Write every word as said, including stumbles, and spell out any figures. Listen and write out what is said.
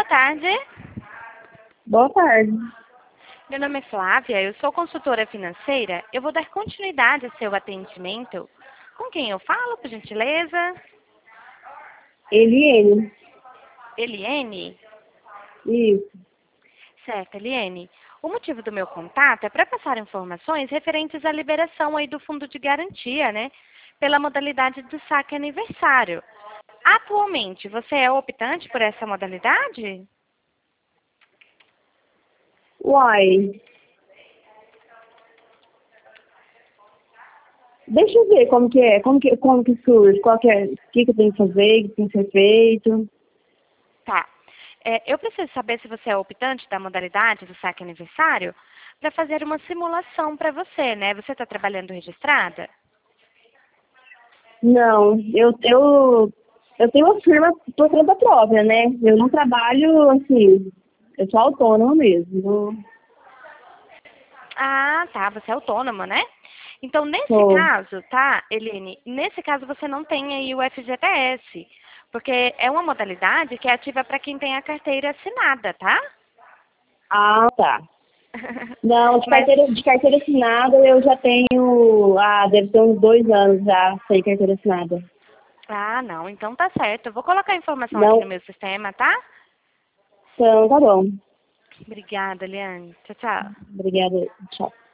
tarde. Boa tarde. Meu nome é Flávia, eu sou consultora financeira. Eu vou dar continuidade ao seu atendimento. Com quem eu falo, por gentileza? Eliene. Eliene? Isso. Certo, Eliene. O motivo do meu contato é para passar informações referentes à liberação aí do fundo de garantia, né? Pela modalidade do saque aniversário. Atualmente, você é optante por essa modalidade? Uai. Deixa eu ver como que é, como que, como que surge, qual que é, o que, que eu tenho que fazer, o que tem que ser feito. Tá. É, eu preciso saber se você é optante da modalidade do saque aniversário para fazer uma simulação para você, né? Você está trabalhando registrada? Não, eu, eu, eu tenho uma firma por conta própria, né? Eu não trabalho assim, eu sou autônoma mesmo. Não Ah, tá. Você é autônoma, né? Então, nesse sou. caso, tá, Eliane, nesse caso você não tem aí o F G T S, porque é uma modalidade que é ativa para quem tem a carteira assinada, tá? Ah, tá. Não, de Mas, carteira, de carteira assinada eu já tenho, ah, deve ter uns dois anos já sem carteira assinada. ah, não, então tá certo. Eu vou colocar a informação aqui no Não, meu sistema, tá? então tá bom. Obrigada, Eliane. Tchau, tchau. Obrigada. Tchau.